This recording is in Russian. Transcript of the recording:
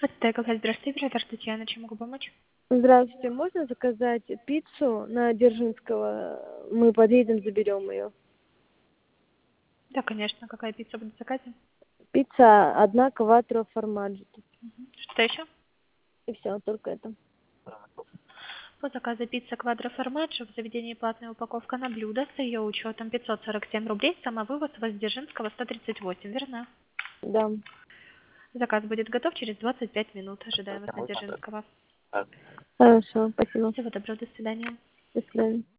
Отель здравствуйте, оператор Татьяна, чем могу помочь? Здравствуйте, можно заказать пиццу на Дзержинского? Мы подъедем, заберем ее. Да, конечно. Какая пицца будет в заказе? Пицца одна кватро формаджи. Что еще? И все, только это. По заказу пицца квадро формаджо в заведении платная упаковка на блюдо с ее учетом 547 рублей, самовывоз Воздержинского 138, верно? Да. Заказ будет готов через 25 минут. Ожидаем вас на Дзержинского. Хорошо, спасибо. Всего доброго, до свидания. До свидания.